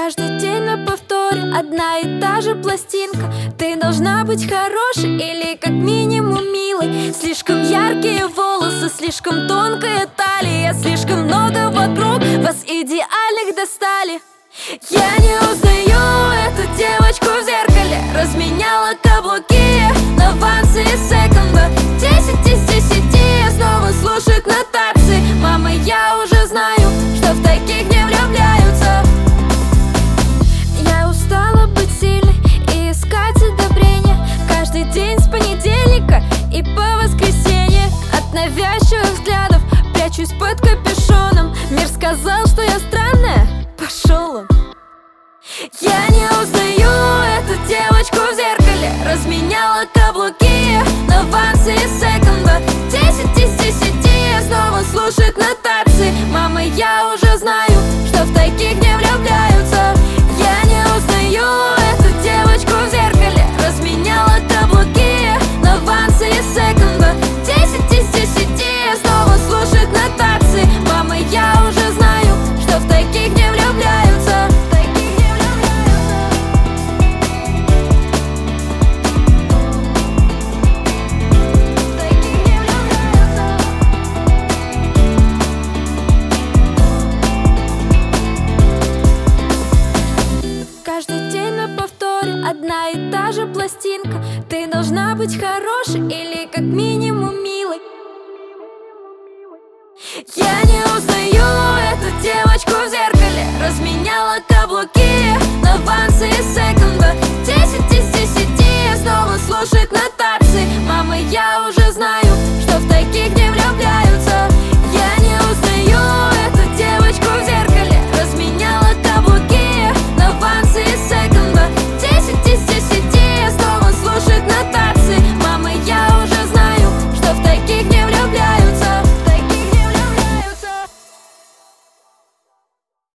Каждый день на повторе одна и та же пластинка. Ты должна быть хорошей или как минимум милой. Слишком яркие волосы, слишком тонкая талия, слишком много вокруг, вас идеальных достали. Я не узнаю эту девочку в зеркале. Разменяла каблуки на вансы из секонда. 10 из 10 снова слушают нотации. Мама, я уже знаю, что в таких не влюбляются. Я устала быть сильной и искать одобрение каждый день с понедельника и по воскресенье. От навязчивых взглядов прячусь под капюшоном. Мир сказал, что я странная, пошел он. Я не узнаю эту девочку в зеркале. Разменяла каблуки на вансы из секонда. 10 из 10 снова слушают нотации. Мама, я уже знаю, что в таких не влюбляются. Я не узнаю эту девочку в зеркале. Разменяла каблуки на вансы из секонда. 10 из 10 снова слушают нотации. Мама, я уже знаю, что в таких не влюбляются. Каждый день на повторе одна и та же пластинка. Ты должна быть хорошей или как минимум милой. Я не узнаю эту девочку в зеркале. Разменяла каблуки на вансы из секонда. 10 из 10 снова слушают нотации. Мама, я